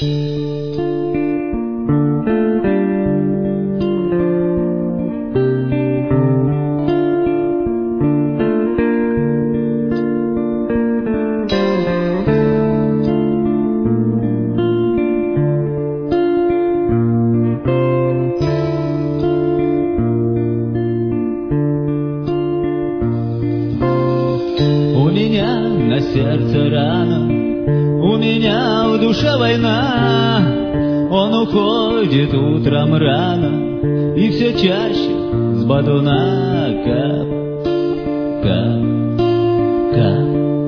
У меня на сердце рана, у меня в душе война. Он уходит утром рано и все чаще с батуна кап, кап, кап.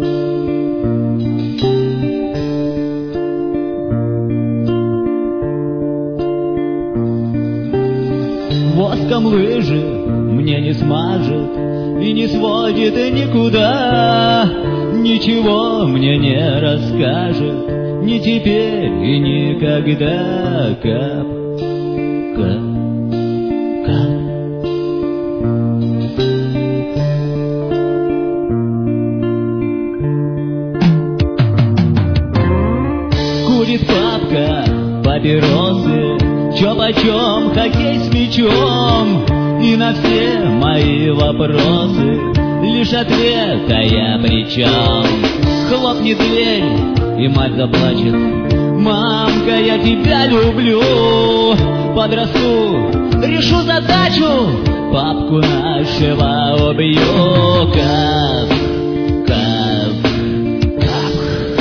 Воском лыжи мне не смажет и не сводит никуда, ничего мне не расскажет ни теперь и никогда. Кап, кап, кап. Курит папка папиросы, чё почем хоккей с мячом, и на все мои вопросы лишь ответ, а я при чем? Хлопнет дверь, и мать заплачет: мамка, я тебя люблю. Подрасту, решу задачу, папку нашего убью. Кап, кап, кап.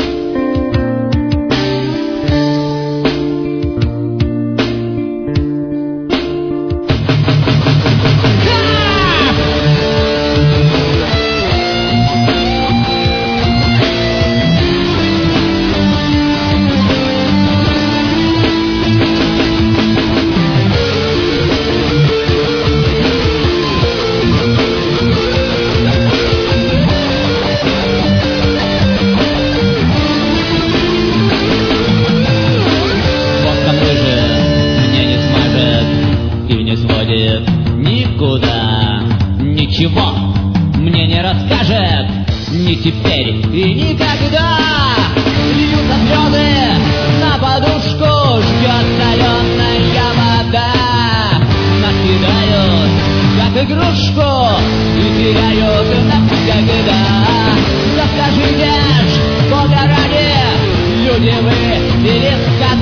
Никуда, ничего мне не расскажет ни теперь и никогда. Льются слезы на подушку, ждет соленая вода. Нас кидают, как игрушку, и теряют навсегда. Да скажите ж, Бога ради, люди вы или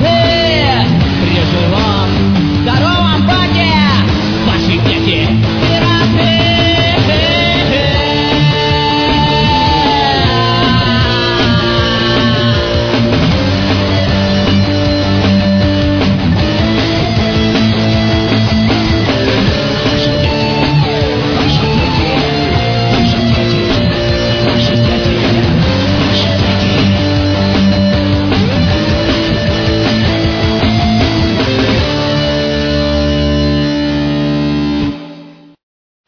скоты, при живом здоровом Боге ваши дети